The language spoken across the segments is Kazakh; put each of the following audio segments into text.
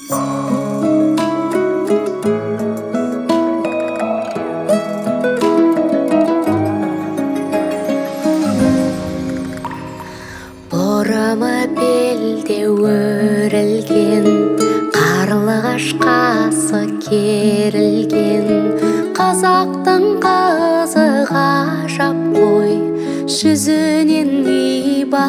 Борымы белде өрілген, қарлығаш қасы керілген, қазақтың қызы ғажап қой, жүзінен иба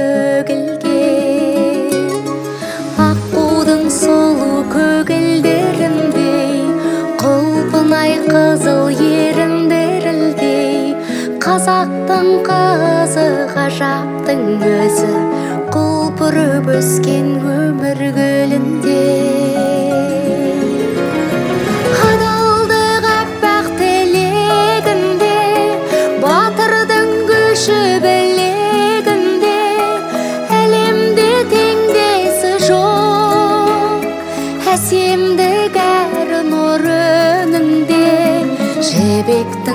төгілген. Аққудың сұлу көгілдеріндей, құлпынай қызыл еріндеріндей, қазақтың қызы ғажаптың өзі, құлпырып өскен өмір гүлінде. Адалдық аппақ тілегінде, батырдың күші білегінде, әлемде теңдесі жоқ, әсемдік әр нұр өнінде, жібектің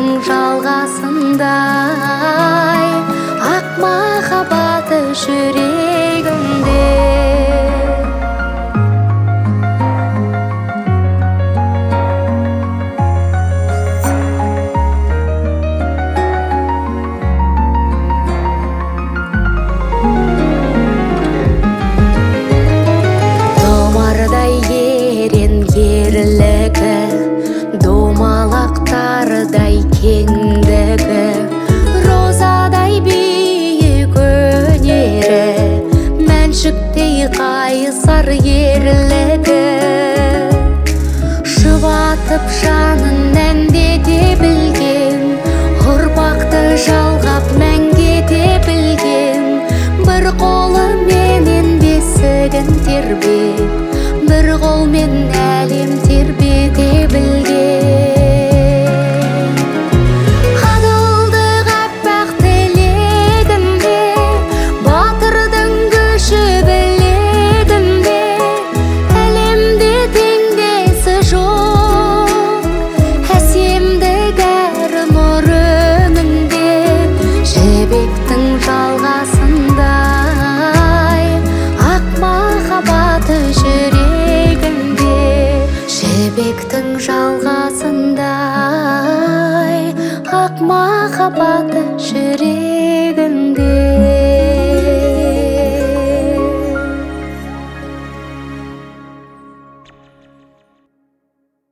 жалғасындай ақ махаббаты жүрегімде. Томардай ерен ерлігі, домалақтардай кеңдігі, розадай биік өнері, мәншүктей қайсар ерлігі, жұбатып жанын әндете білген, ұрпақты жалғап мәңгете білген, бір қолыменен бесігін тербеп, бір қолмен әлем тербете білген. Адалдық аппақ тілегінде, батырдың күші білегінде, әлемде теңдесі жоқ, әсемдік әр нұр өнінде, жібектің жалғасындай ақ махаббаты жүрегімде, жібектің жалғасындай ақ махаббаты жүрегімде.